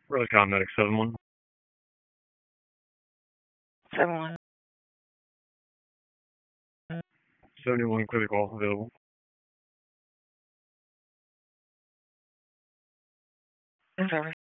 Relicom Medic 7-1. 7-1. 71 clear call available. In service.